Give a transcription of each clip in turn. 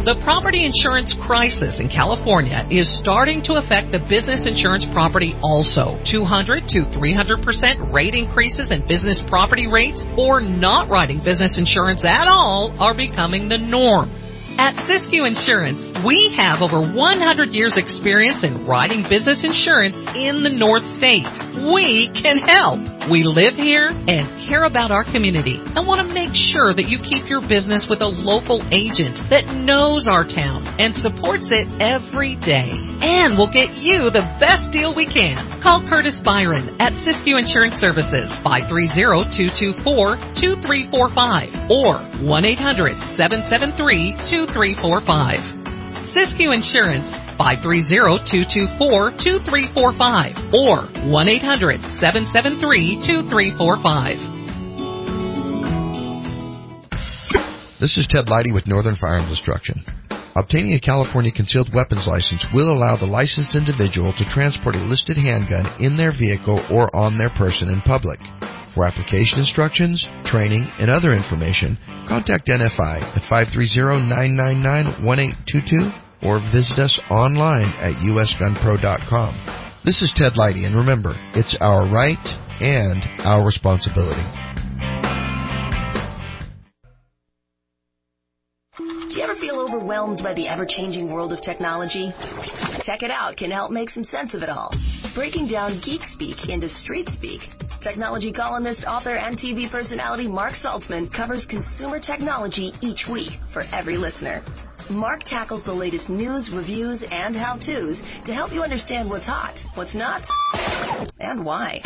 The property insurance crisis in California is starting to affect the business insurance property also. 200 to 300% rate increases in business property rates or not writing business insurance at all are becoming the norm. At Siskiyou Insurance, we have over 100 years experience in writing business insurance in the North States. We can help. We live here and care about our community and want to make sure that you keep your business with a local agent that knows our town and supports it every day. And we'll get you the best deal we can. Call Curtis Byron at Siskiyou Insurance Services, 530-224-2345 or 1-800-773-2345. Siskiyou Insurance, 530-224-2345 or 1-800-773-2345. This is Ted Leidy with Northern Firearms Destruction. Obtaining a California concealed weapons license will allow the licensed individual to transport a listed handgun in their vehicle or on their person in public. For application instructions, training, and other information, contact NFI at 530-999-1822 or visit us online at usgunpro.com. This is Ted Leidy, and remember, it's our right and our responsibility. Do you ever feel overwhelmed by the ever-changing world of technology? Check It Out can help make some sense of it all. Breaking down geek speak into street speak. Technology columnist, author, and TV personality Mark Saltzman covers consumer technology each week for every listener. Mark tackles the latest news, reviews, and how-tos to help you understand what's hot, what's not, and why.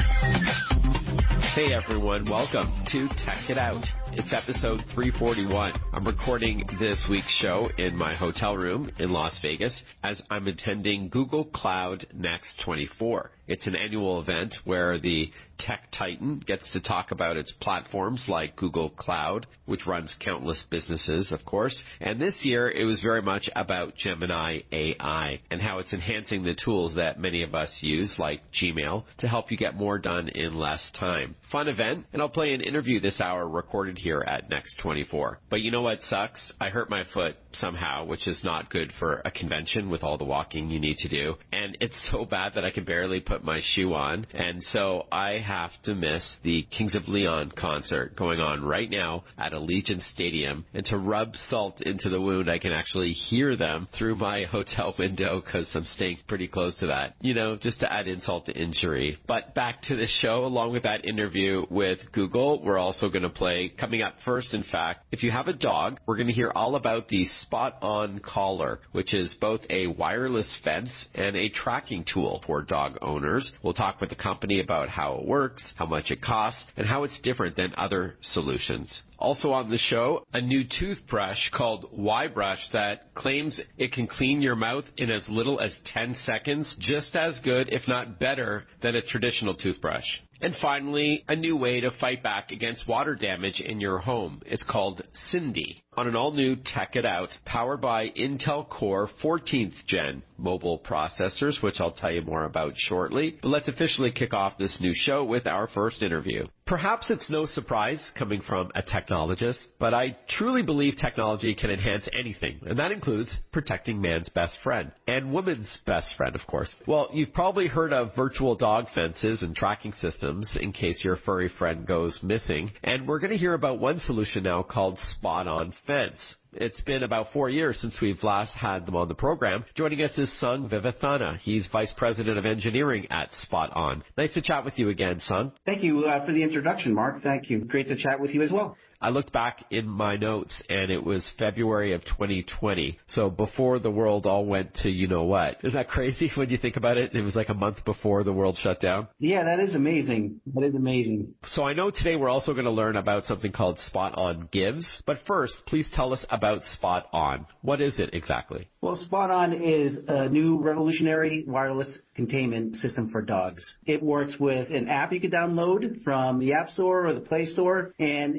Hey everyone, welcome to Tech It Out. It's episode 341. I'm recording this week's show in my hotel room in Las Vegas as I'm attending Google Cloud Next 24. It's an annual event where the tech titan gets to talk about its platforms like Google Cloud, which runs countless businesses, of course. And this year, it was very much about Gemini AI and how it's enhancing the tools that many of us use, like Gmail, to help you get more done in less time. Fun event, and I'll play an interview this hour recorded here at Next 24. But you know what sucks? I hurt my foot somehow, which is not good for a convention with all the walking you need to do. And it's so bad that I can barely put my shoe on. And so I have to miss the Kings of Leon concert going on right now at Allegiant Stadium. And to rub salt into the wound, I can actually hear them through my hotel window because I'm staying pretty close to that. You know, just to add insult to injury. But back to the show, along with that interview with Google, we're also going to play, coming up first, in fact, if you have a dog, we're going to hear all about the Spot On Collar, which is both a wireless fence and a tracking tool for dog owners. We'll talk with the company about how it works, how much it costs, and how it's different than other solutions. Also on the show, a new toothbrush called Y-Brush that claims it can clean your mouth in as little as 10 seconds, just as good, if not better, than a traditional toothbrush. And finally, a new way to fight back against water damage in your home. It's called Cindy. On an all-new Tech It Out, powered by Intel Core 14th Gen mobile processors, which I'll tell you more about shortly. But let's officially kick off this new show with our first interview. Perhaps it's no surprise coming from a technologist, but I truly believe technology can enhance anything, and that includes protecting man's best friend, and woman's best friend, of course. Well, you've probably heard of virtual dog fences and tracking systems in case your furry friend goes missing, and we're going to hear about one solution now called Spot On Fence. It's been about 4 years since we've last had them on the program. Joining us is Sung Vivathana. He's Vice President of Engineering at Spot On. Nice to chat with you again, Sung. Thank you for the introduction, Mark. Thank you. Great to chat with you as well. I looked back in my notes, and it was February of 2020, so before the world all went to you-know-what. Is that crazy when you think about it? It was like a month before the world shut down. Yeah, that is amazing. That is amazing. So I know today we're also going to learn about something called Spot On Gives, but first, please tell us about Spot On. What is it exactly? Well, Spot On is a new revolutionary wireless containment system for dogs. It works with an app you can download from the App Store or the Play Store, and it's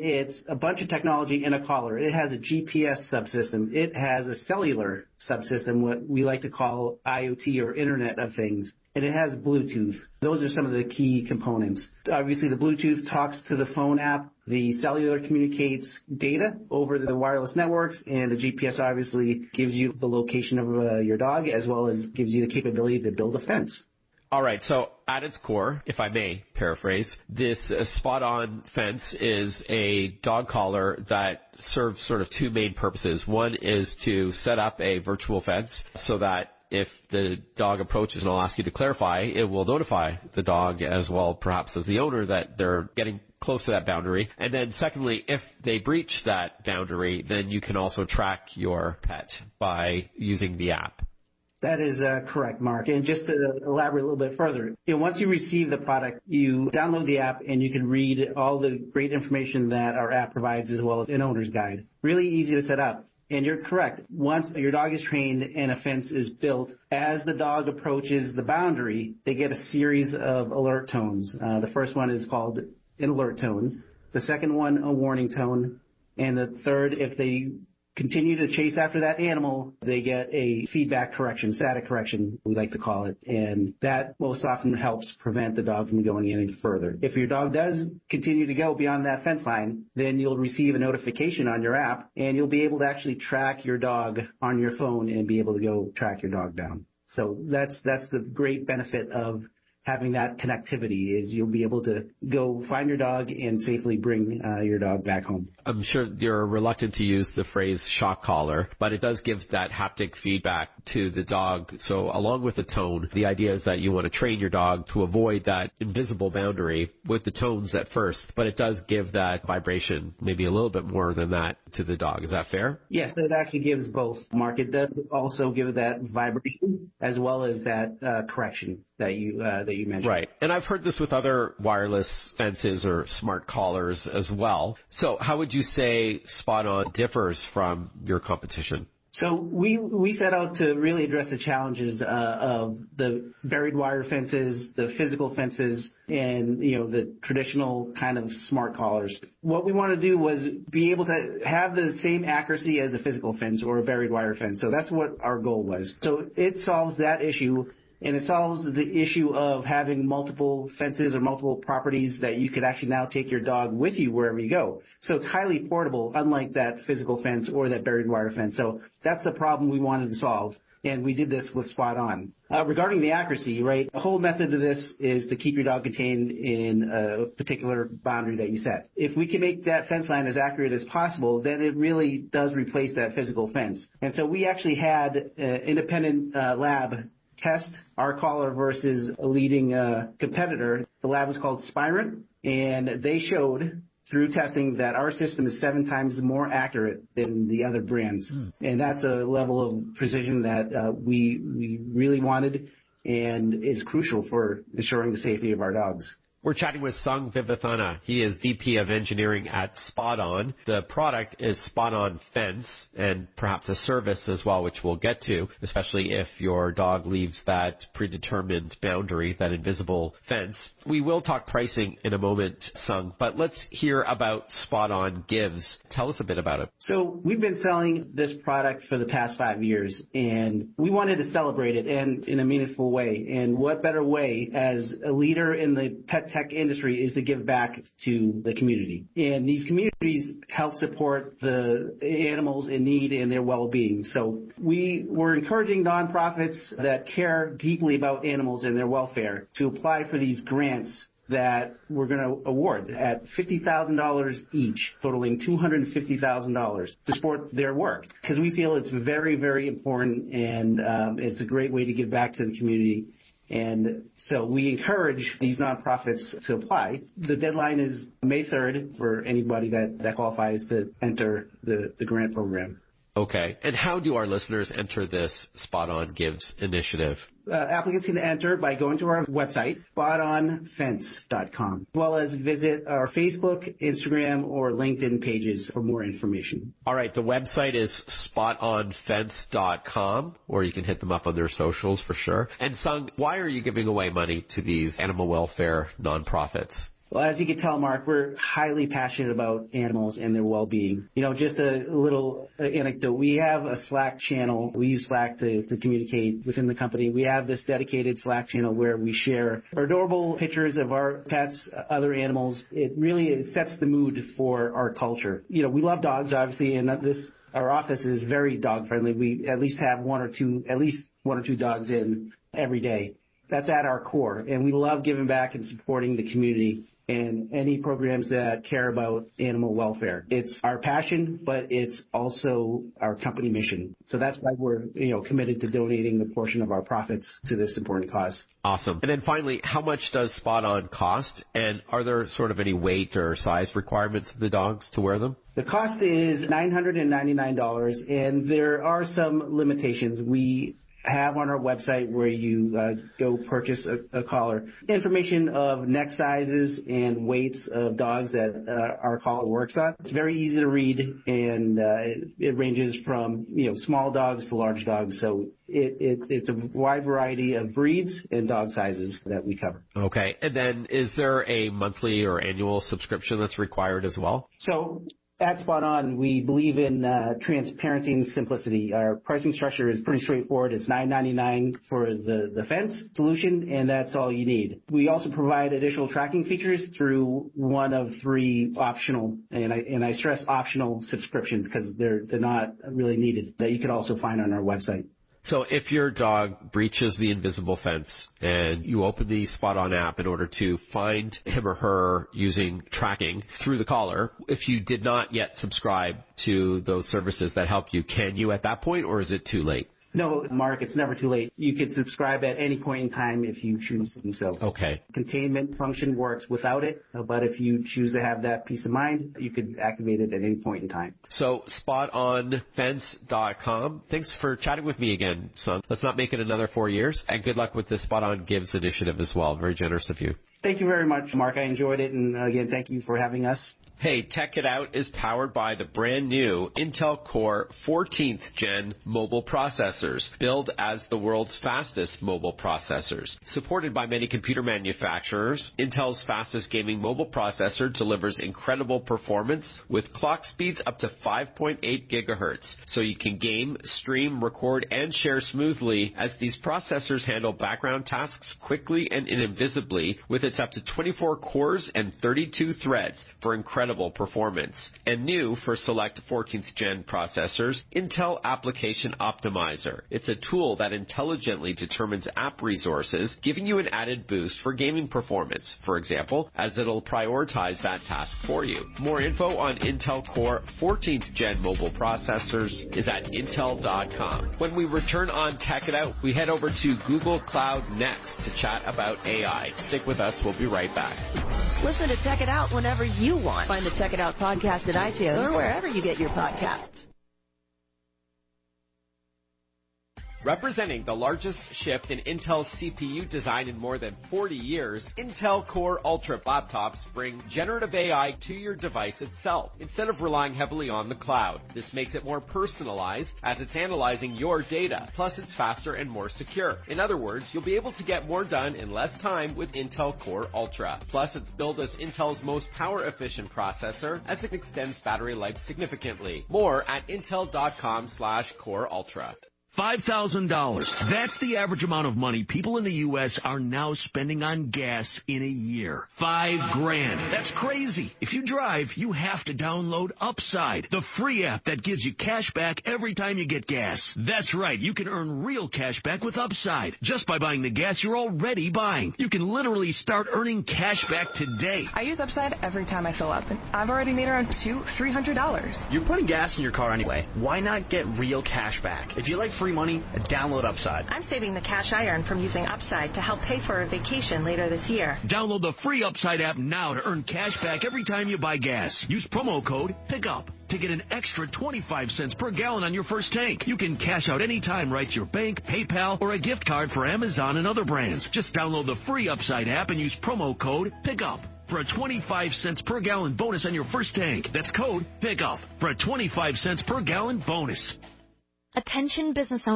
a bunch of technology in a collar. It has a GPS subsystem. It has a cellular subsystem, what we like to call IoT or Internet of Things. And it has Bluetooth. Those are some of the key components. Obviously, the Bluetooth talks to the phone app. The cellular communicates data over the wireless networks, and the GPS obviously gives you the location of your dog, as well as gives you the capability to build a fence. All right, so at its core, if I may paraphrase, this Spot On Fence is a dog collar that serves sort of two main purposes. One is to set up a virtual fence so that if the dog approaches, and I'll ask you to clarify, it will notify the dog as well, perhaps as the owner, that they're getting close to that boundary. And then secondly, if they breach that boundary, then you can also track your pet by using the app. That is correct, Mark. And just to elaborate a little bit further, once you receive the product, you download the app and you can read all the great information that our app provides, as well as an owner's guide. Really easy to set up. And you're correct. Once your dog is trained and a fence is built, as the dog approaches the boundary, they get a series of alert tones. The first one is called an alert tone. The second one, a warning tone. And the third, if they continue to chase after that animal, they get a feedback correction, static correction, we like to call it. And that most often helps prevent the dog from going any further. If your dog does continue to go beyond that fence line, then you'll receive a notification on your app, and you'll be able to actually track your dog on your phone and be able to go track your dog down. So that's the great benefit of having that connectivity, is you'll be able to go find your dog and safely bring your dog back home. I'm sure you're reluctant to use the phrase shock collar, but it does give that haptic feedback to the dog. So along with the tone, the idea is that you want to train your dog to avoid that invisible boundary with the tones at first, but it does give that vibration, maybe a little bit more than that, to the dog. Is that fair? Yes, it actually gives both, Mark. It does also give that vibration as well as that correction that you mentioned. Right. And I've heard this with other wireless fences or smart collars as well. So how would you say Spot On differs from your competition? So we set out to really address the challenges of the buried wire fences, the physical fences, and the traditional kind of smart collars. What we wanted to do was be able to have the same accuracy as a physical fence or a buried wire fence. So that's what our goal was. So it solves that issue. And it solves the issue of having multiple fences or multiple properties that you could actually now take your dog with you wherever you go. So it's highly portable, unlike that physical fence or that buried wire fence. So that's the problem we wanted to solve. And we did this with Spot On. Regarding the accuracy, right, the whole method of this is to keep your dog contained in a particular boundary that you set. If we can make that fence line as accurate as possible, then it really does replace that physical fence. And so we actually had an independent lab test our collar versus a leading competitor. The lab was called Spirent, and they showed through testing that our system is 7 times more accurate than the other brands. And that's a level of precision that we really wanted and is crucial for ensuring the safety of our dogs. We're chatting with Sung Vivathana. He is VP of Engineering at Spot On. The product is Spot On Fence, and perhaps a service as well, which we'll get to, especially if your dog leaves that predetermined boundary, that invisible fence. We will talk pricing in a moment, Sung, but let's hear about Spot On Gives. Tell us a bit about it. So we've been selling this product for the past 5 years, and we wanted to celebrate it and in a meaningful way. And what better way as a leader in the pet tech industry is to give back to the community. And these communities help support the animals in need and their well-being. So we were encouraging nonprofits that care deeply about animals and their welfare to apply for these grants that we're going to award at $50,000 each, totaling $250,000 to support their work. Because we feel it's very, very important, and it's a great way to give back to the community. And so we encourage these nonprofits to apply. The deadline is May 3rd for anybody that qualifies to enter the grant program. Okay. And how do our listeners enter this Spot On Gives initiative? Applicants can enter by going to our website, spotonfence.com, as well as visit our Facebook, Instagram, or LinkedIn pages for more information. All right. The website is spotonfence.com, or you can hit them up on their socials for sure. And Sung, why are you giving away money to these animal welfare nonprofits? Well, as you can tell, Mark, we're highly passionate about animals and their well-being. Just a little anecdote. We have a Slack channel. We use Slack to communicate within the company. We have this dedicated Slack channel where we share adorable pictures of our pets, other animals. It sets the mood for our culture. We love dogs, obviously, and our office is very dog-friendly. We at least have one or two dogs in every day. That's at our core, and we love giving back and supporting the community and any programs that care about animal welfare. It's our passion, but it's also our company mission. So that's why we're, committed to donating a portion of our profits to this important cause. Awesome. And then finally, how much does Spot On cost? And are there sort of any weight or size requirements of the dogs to wear them? The cost is $999, and there are some limitations. We have on our website where you go purchase a collar information of neck sizes and weights of dogs that our collar works on. It's very easy to read, and it ranges from small dogs to large dogs. So it's a wide variety of breeds and dog sizes that we cover. Okay. And then is there a monthly or annual subscription that's required as well? So at Spot On, we believe in transparency and simplicity. Our pricing structure is pretty straightforward. It's $9.99 for the fence solution, and that's all you need. We also provide additional tracking features through one of 3 optional, and I stress optional subscriptions because they're not really needed, that you can also find on our website. So if your dog breaches the invisible fence and you open the Spot On app in order to find him or her using tracking through the collar, if you did not yet subscribe to those services that help you, can you at that point, or is it too late? No, Mark, it's never too late. You can subscribe at any point in time if you choose to do so. Okay. Containment function works without it, but if you choose to have that peace of mind, you could activate it at any point in time. So SpotOnFence.com. Thanks for chatting with me again, son. Let's not make it another 4 years. And good luck with the Spot On Gives initiative as well. Very generous of you. Thank you very much, Mark. I enjoyed it. And again, thank you for having us. Hey, Tech It Out is powered by the brand new Intel Core 14th Gen mobile processors, billed as the world's fastest mobile processors. Supported by many computer manufacturers, Intel's fastest gaming mobile processor delivers incredible performance with clock speeds up to 5.8 gigahertz, so you can game, stream, record, and share smoothly as these processors handle background tasks quickly and invisibly with its up to 24 cores and 32 threads for incredible performance. And new for select 14th Gen processors, Intel Application Optimizer. It's a tool that intelligently determines app resources, giving you an added boost for gaming performance, for example, as it'll prioritize that task for you. More info on Intel Core 14th Gen mobile processors is at Intel.com. When we return on Tech It Out, we head over to Google Cloud Next to chat about AI. Stick with us. We'll be right back. Listen to Tech It Out whenever you want. Find the Tech It Out podcast at iTunes or wherever you get your podcasts. Representing the largest shift in Intel's CPU design in more than 40 years, Intel Core Ultra laptops bring generative AI to your device itself, instead of relying heavily on the cloud. This makes it more personalized, as it's analyzing your data. Plus, it's faster and more secure. In other words, you'll be able to get more done in less time with Intel Core Ultra. Plus, it's billed as Intel's most power-efficient processor, as it extends battery life significantly. More at Intel.com/Core Ultra. $5,000. That's the average amount of money people in the U.S. are now spending on gas in a year. $5,000. That's crazy. If you drive, you have to download Upside, the free app that gives you cash back every time you get gas. That's right. You can earn real cash back with Upside just by buying the gas you're already buying. You can literally start earning cash back today. I use Upside every time I fill up, and I've already made around $300. You're putting gas in your car anyway. Why not get real cash back? If you like free money, download Upside. I'm saving the cash I earn from using Upside to help pay for a vacation later this year. Download the free Upside app now to earn cash back every time you buy gas. Use promo code PICKUP to get an extra 25 cents per gallon on your first tank. You can cash out anytime right to your bank, PayPal, or a gift card for Amazon and other brands. Just download the free Upside app and use promo code PICKUP for a 25 cents per gallon bonus on your first tank. That's code PICKUP for a 25 cents per gallon bonus. Attention business owners.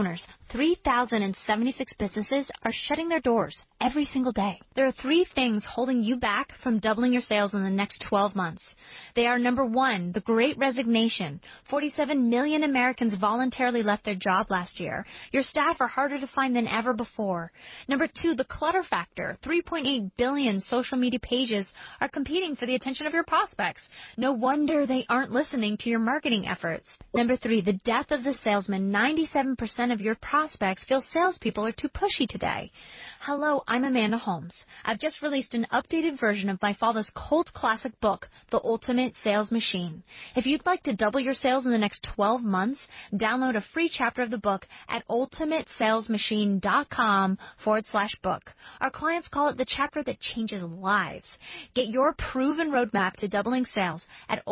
3,076 businesses are shutting their doors every single day. There are 3 things holding you back from doubling your sales in the next 12 months. They are, number 1, the Great Resignation. 47 million Americans voluntarily left their job last year. Your staff are harder to find than ever before. Number 2, the clutter factor. 3.8 billion social media pages are competing for the attention of your prospects. No wonder they aren't listening to your marketing efforts. Number 3, the death of the salesman. 97% of your prospects feel salespeople are too pushy today. Hello, I'm Amanda Holmes. I've just released an updated version of my father's cult classic book, The Ultimate Sales Machine. If you'd like to double your sales in the next 12 months, download a free chapter of the book at ultimatesalesmachine.com/book. Our clients call it the chapter that changes lives. Get your proven roadmap to doubling sales at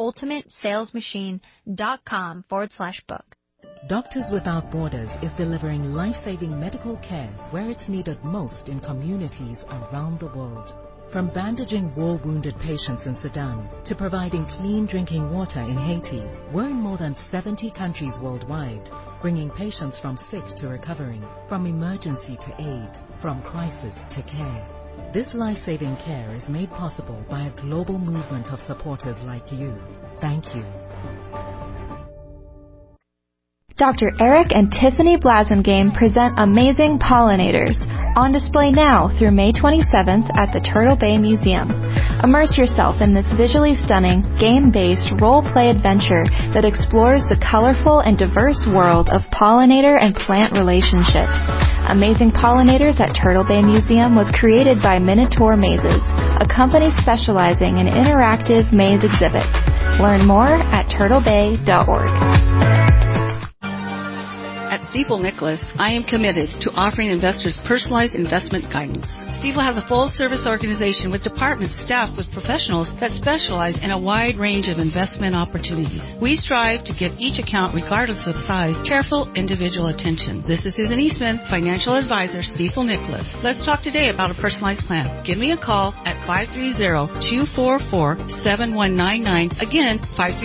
ultimatesalesmachine.com/book. Doctors Without Borders is delivering life-saving medical care where it's needed most in communities around the world. From bandaging war-wounded patients in Sudan to providing clean drinking water in Haiti, we're in more than 70 countries worldwide, bringing patients from sick to recovering, from emergency to aid, from crisis to care. This life-saving care is made possible by a global movement of supporters like you. Thank you. Dr. Eric and Tiffany Blasingame present Amazing Pollinators, on display now through May 27th at the Turtle Bay Museum. Immerse yourself in this visually stunning, game-based role-play adventure that explores the colorful and diverse world of pollinator and plant relationships. Amazing Pollinators at Turtle Bay Museum was created by Minotaur Mazes, a company specializing in interactive maze exhibits. Learn more at turtlebay.org. At Stifel Nicholas, I am committed to offering investors personalized investment guidance. Stifel has a full-service organization with departments staffed with professionals that specialize in a wide range of investment opportunities. We strive to give each account, regardless of size, careful individual attention. This is Susan Eastman, Financial Advisor, Stifel Nicholas. Let's talk today about a personalized plan. Give me a call at 530-244-7199. Again,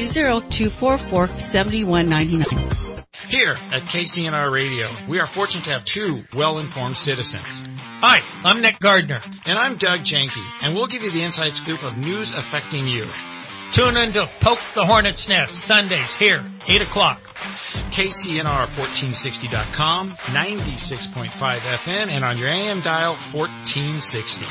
530-244-7199. Here at KCNR Radio, we are fortunate to have 2 well-informed citizens. Hi, I'm Nick Gardner. And I'm Doug Janke, and we'll give you the inside scoop of news affecting you. Tune in to Poke the Hornet's Nest, Sundays here, 8 o'clock. KCNR1460.com, 96.5 FM, and on your AM dial, 1460.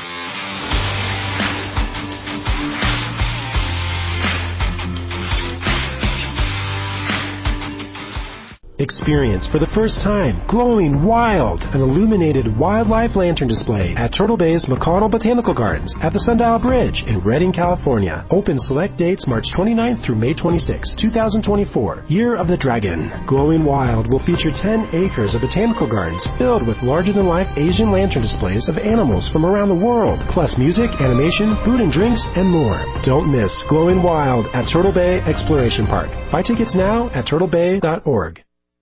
Experience for the first time Glowing Wild, an illuminated wildlife lantern display at Turtle Bay's McConnell Botanical Gardens at the Sundial Bridge in Redding, California. Open select dates March 29th through May 26, 2024, Year of the Dragon. Glowing Wild will feature 10 acres of botanical gardens filled with larger-than-life Asian lantern displays of animals from around the world, plus music, animation, food and drinks, and more. Don't miss Glowing Wild at Turtle Bay Exploration Park. Buy tickets now at turtlebay.org.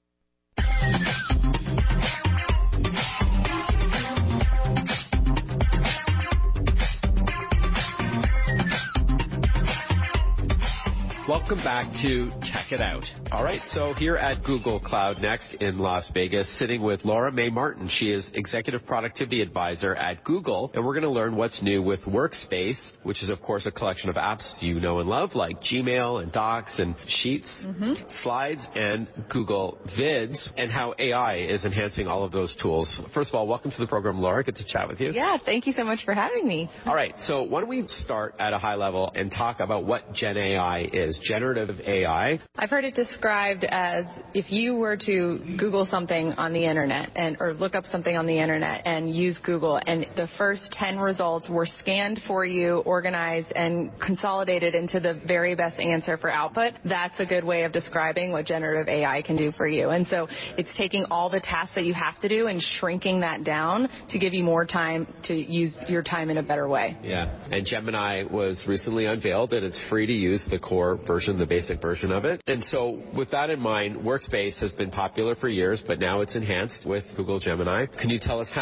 Welcome back to Tech It Out. All right, so here at Google Cloud Next in Las Vegas, sitting with Laura May Martin. She is Executive Productivity Advisor at Google, and we're going to learn what's new with Workspace, which is, of course, a collection of apps you know and love, like Gmail and Docs and Sheets, Slides, and Google Vids, and how AI is enhancing all of those tools. First of all, welcome to the program, Laura. Good to chat with you. Yeah, thank you so much for having me. All right, so why don't we start at a high level and talk about what Gen AI is, generative AI. I've heard it described as if you were to Google something on the internet or look up something on the internet and use Google, and the first 10 results were scanned for you, organized, and consolidated into the very best answer for output. That's a good way of describing what generative AI can do for you. And so it's taking all the tasks that you have to do and shrinking that down to give you more time to use your time in a better way. Yeah, and Gemini was recently unveiled, and it's free to use, the core version, the basic version of it. And so with that in mind, Workspace has been popular for years, but now it's enhanced with Google Gemini. Can you tell us how?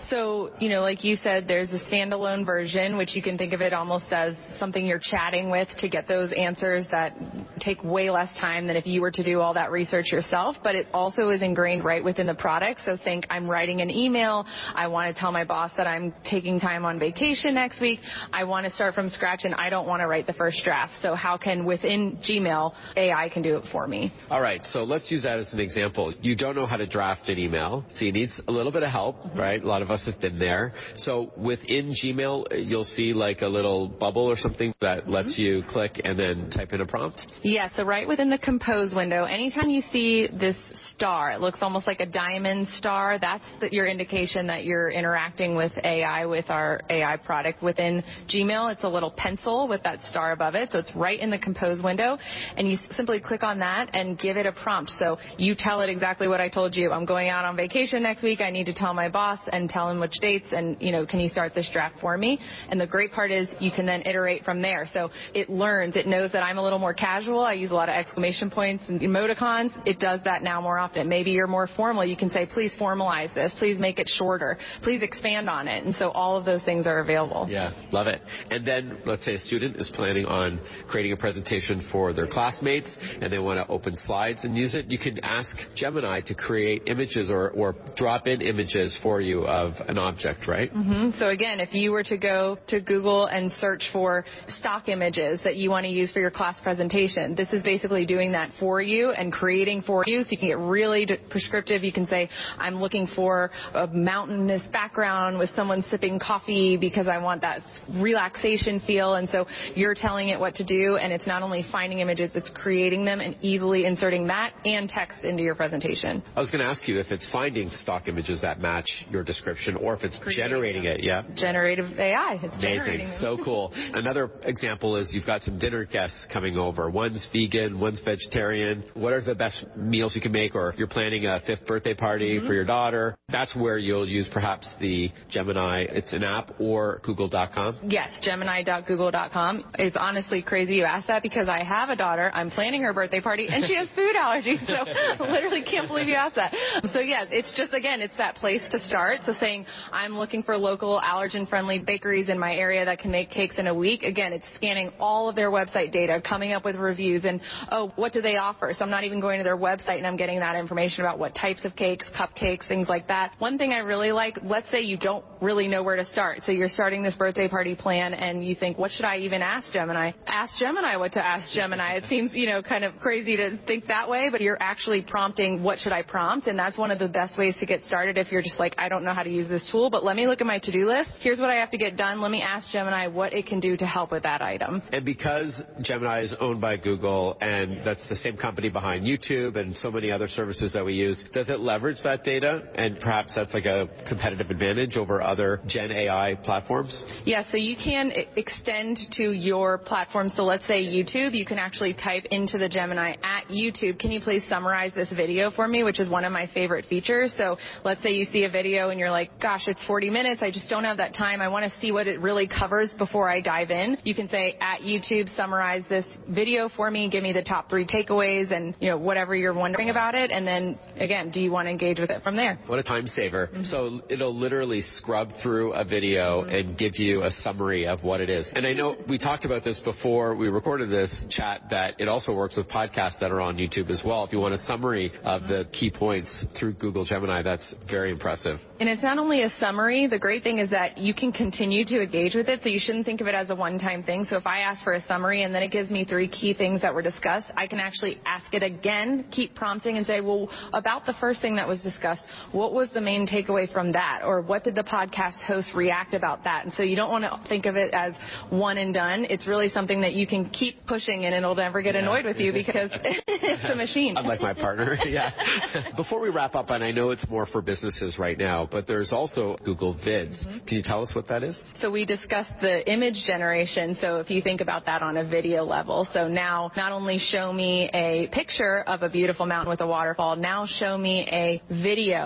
So, like you said, there's a standalone version, which you can think of it almost as something you're chatting with to get those answers that take way less time than if you were to do all that research yourself. But it also is ingrained right within the product. So think I'm writing an email. I want to tell my boss that I'm taking time on vacation next week. I want to start from scratch, and I don't want to write the first draft. So how can, within Gmail, AI can do it for me? All right, so let's use that as an example. You don't know how to draft an email, so you need a little bit of help, right? A lot of us have been there. So within Gmail, you'll see like a little bubble or something that lets you click and then type in a prompt? Yeah, so right within the compose window, anytime you see this star, it looks almost like a diamond star, that's your indication that you're interacting with AI, with our AI product. Within Gmail, it's a little pencil with that star above it, so it's right in the compose window, and you simply click on that and give it a prompt. So you tell it exactly what I told you. I'm going out on vacation next week. I need to tell my boss and tell him which dates, and can you start this draft for me? And the great part is you can then iterate from there. So it learns, it knows that I'm a little more casual. I use a lot of exclamation points and emoticons. It does that now more often. Maybe you're more formal. You can say, please formalize this. Please make it shorter. Please expand on it. And so all of those things are available. Yeah, love it. And then let's say a student is planning on creating a presentation for their classmates and they want to open slides and use it. You can ask Gemini to create images or drop in images for you of an object, right? Mm-hmm. So again, if you were to go to Google and search for stock images that you want to use for your class presentation, this is basically doing that for you and creating for you. So you can get really prescriptive. You can say, I'm looking for a mountainous background with someone sipping coffee because I want that relaxation feel. And so you're telling it what to do, and it's not only finding images, it's creating them and easily inserting that and text into your presentation. I was going to ask you if it's finding stock images that match your description or if it's generating it. Yeah. Generative AI. It's generating them. So cool. Another example is you've got some dinner guests coming over. One's vegan, one's vegetarian. What are the best meals you can make? Or if you're planning a 5th birthday party for your daughter, that's where you'll use perhaps the Gemini. It's an app, or Google.com. Yes, Gemini.google.com. It's honestly crazy you asked that because I have a daughter. I'm planning her birthday party and she has food allergies. So I literally can't believe you asked that. So yes, it's just, again, it's that place to start. So saying I'm looking for local allergen-friendly bakeries in my area that can make cakes in a week. Again, it's scanning all of their website data, coming up with reviews, and what do they offer? So I'm not even going to their website and I'm getting that information about what types of cakes, cupcakes, things like that. One thing I really like, let's say you don't really know where to start. So you're starting this birthday party plan and you think, what should I even ask Gemini? Ask Gemini what to ask Gemini. It seems, kind of crazy to think that way, but you're actually prompting, what should I prompt? And that's one of the best ways to get started if you're just like, I don't know how to use this tool, but let me look at my to-do list. Here's what I have to get done. Let me ask Gemini what it can do to help with that item. And because Gemini is owned by Google and that's the same company behind YouTube and so many other services that we use, does it leverage that data? And perhaps that's like a competitive advantage over other Gen AI platforms? Yeah, so you can extend to your platform. So let's say YouTube, you can actually type into the Gemini at YouTube, can you please summarize this video for me, which is one of my favorite features. So let's say you see a video and you're like, gosh, it's 40 minutes. I just don't have that time. I want to see what it really covers before I dive in. You can say at YouTube, summarize this video for me, give me the top 3 takeaways and, whatever you're wondering about it. And then again, do you want to engage with it from there? What a time saver. Mm-hmm. So it'll literally scrub through a video and give you a summary of what it is. And I know we talked about this before we recorded this chat, that it also works with podcasts that are on YouTube as well. If you want a summary of the key points through Google Gemini, that's very impressive. And it's not only a summary. The great thing is that you can continue to engage with it, so you shouldn't think of it as a one-time thing. So if I ask for a summary and then it gives me 3 key things that were discussed, I can actually ask it again, keep prompting and say, well, about the first thing that was discussed, what was the main takeaway from that? Or what did the podcast host react about that? And so you don't want to think of it as one and done. It's really something that you can keep pushing and it'll never get annoyed with you because it's a machine. Unlike my partner, yeah. Before we wrap up, and I know it's more for businesses right now, but there's also Google Vids. Can you tell us what that is? So we discussed the image generation. So if you think about that on a video level, so now not only show me a picture of a beautiful mountain with a waterfall, now show me a video of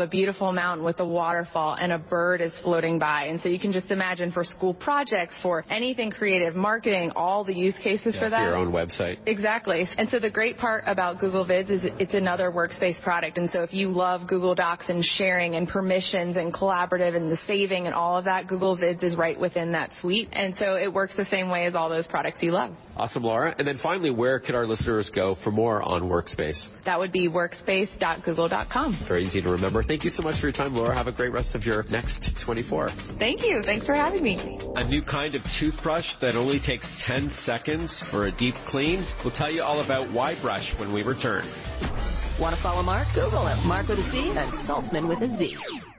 a beautiful mountain with a waterfall and a bird is floating by. And so you can just imagine for school projects, for anything creative, marketing, all the use cases for that. Your own website. Exactly. And so the great part about Google Vids is it's another workspace product. And so if you love Google Docs and sharing and permissions and collaborative and the saving and all of that, Google Vids is right within that suite. And so it works the same way as all those products you love. Awesome, Laura. And then finally, where could our listeners go for more on Workspace? That would be workspace.google.com. Very easy to remember. Thank you so much for your time, Laura. Have a great rest of your next 24. Thank you. Thanks for having me. A new kind of toothbrush that only takes 10 seconds for a deep clean. We'll tell you all about Y-Brush when we return. Want to follow Mark? Google him. Mark with a C and Saltzman with a Z.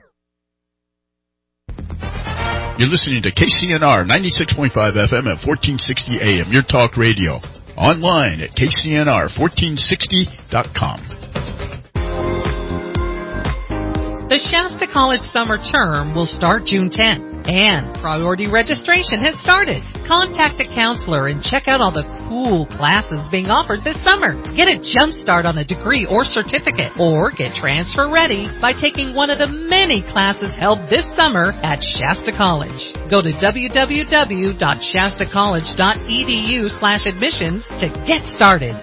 You're listening to KCNR 96.5 FM at 1460 AM, your talk radio. Online at kcnr1460.com. The Shasta College summer term will start June 10th, and priority registration has started. Contact a counselor and check out all the cool classes being offered this summer. Get a jump start on a degree or certificate, or get transfer ready by taking one of the many classes held this summer at Shasta College. Go to www.shastacollege.edu/admissions to get started.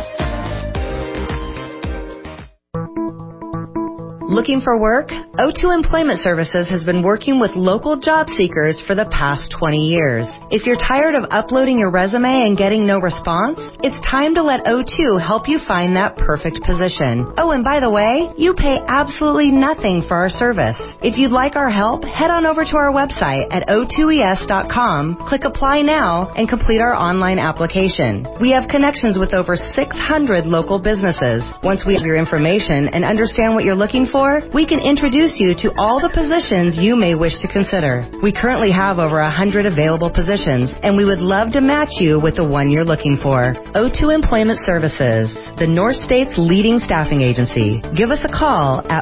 Looking for work? O2 Employment Services has been working with local job seekers for the past 20 years. If you're tired of uploading your resume and getting no response, it's time to let O2 help you find that perfect position. Oh, and by the way, you pay absolutely nothing for our service. If you'd like our help, head on over to our website at o2es.com, click Apply Now, and complete our online application. We have connections with over 600 local businesses. Once we have your information and understand what you're looking for, we can introduce you to all the positions you may wish to consider. We currently have over 100 available positions, and we would love to match you with the one you're looking for. O2 Employment Services, the North State's leading staffing agency. Give us a call at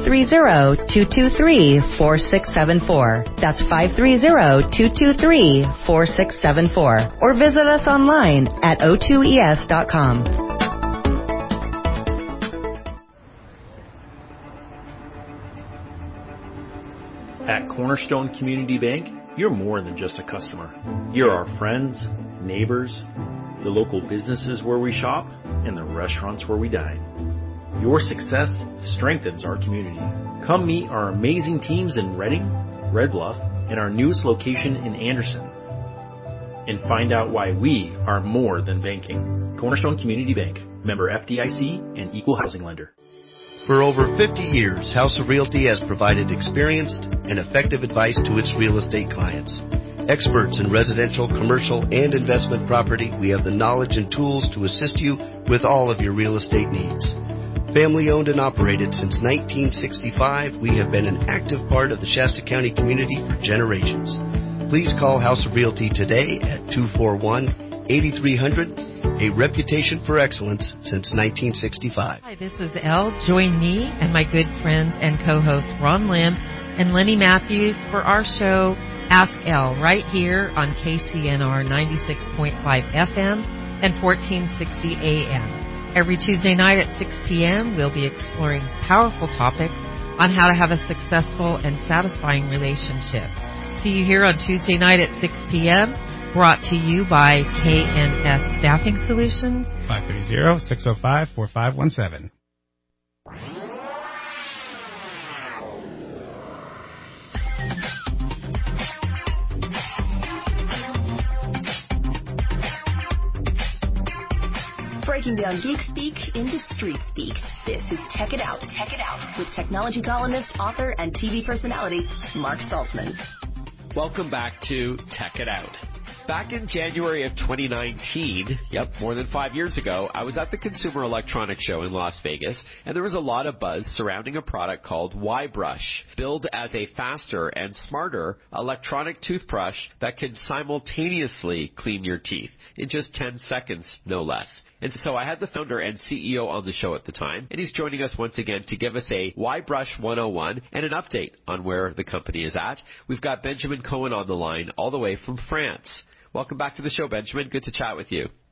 530-223-4674. That's 530-223-4674. Or visit us online at o2es.com. At Cornerstone Community Bank, you're more than just a customer. You're our friends, neighbors, the local businesses where we shop, and the restaurants where we dine. Your success strengthens our community. Come meet our amazing teams in Redding, Red Bluff, and our newest location in Anderson. And find out why we are more than banking. Cornerstone Community Bank, member FDIC and equal housing lender. For over 50 years, House of Realty has provided experienced and effective advice to its real estate clients. Experts in residential, commercial, and investment property, we have the knowledge and tools to assist you with all of your real estate needs. Family owned and operated since 1965, we have been an active part of the Shasta County community for generations. Please call House of Realty today at 241-8300. A reputation for excellence since 1965. Hi, this is Elle. Join me and my good friend and co-host Ron Lim and Lenny Matthews for our show Ask Elle right here on KCNR 96.5 FM and 1460 AM. Every Tuesday night at 6 p.m. we'll be exploring powerful topics on how to have a successful and satisfying relationship. See you here on Tuesday night at 6 p.m. Brought to you by KNS Staffing Solutions. 530-605-4517. Breaking down geek speak into street speak. This is Tech It Out. Tech It Out with technology columnist, author, and TV personality Mark Saltzman. Welcome back to Tech It Out. Back in January of 2019, more than 5 years ago, I was at the Consumer Electronics Show in Las Vegas, and there was a lot of buzz surrounding a product called Y-Brush, billed as a faster and smarter electronic toothbrush that can simultaneously clean your teeth in just 10 seconds, no less. And so I had the founder and CEO on the show at the time, and he's joining us once again to give us a Y-Brush 101 and an update on where the company is at. We've got Benjamin Cohen on the line all the way from France. Welcome back to the show, Benjamin. Good to chat with you.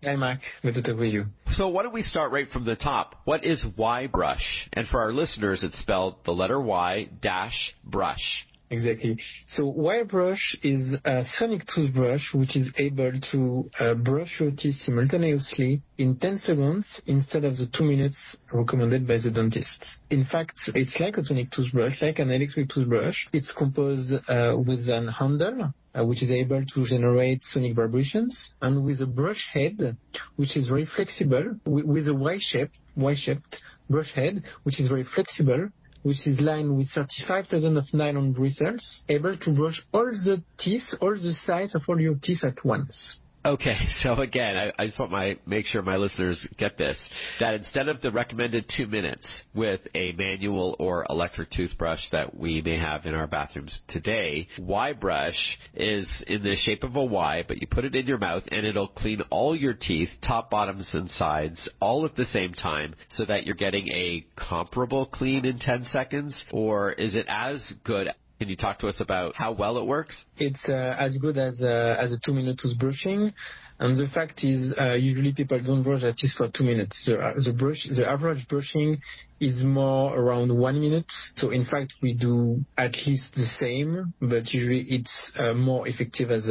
Hi, Mark. Good to talk with you. So why don't we start right from the top? What is Y-Brush? And for our listeners, it's spelled the letter Y dash brush. Exactly. So Y-Brush is a sonic toothbrush which is able to brush your teeth simultaneously in 10 seconds instead of the 2 minutes recommended by the dentist. In fact, it's like a sonic toothbrush, like an electric toothbrush. It's composed with an handle which is able to generate sonic vibrations, and with a brush head which is very flexible, with a Y-shaped brush head which is very flexible, which is lined with 35,000 of nylon bristles, able to brush all the teeth, all the sides of all your teeth at once. Okay, so again, I just want to make sure my listeners get this, that instead of the recommended 2 minutes with a manual or electric toothbrush that we may have in our bathrooms today, Y-Brush is in the shape of a Y, but you put it in your mouth and it'll clean all your teeth, top, bottoms, and sides, all at the same time, so that you're getting a comparable clean in 10 seconds? Or is it as good? Can you talk to us about how well it works? It's as good as a 2-minute toothbrushing. And the fact is, usually people don't brush their teeth for 2 minutes. The average brushing is more around 1 minute. So in fact, we do at least the same, but usually it's more effective as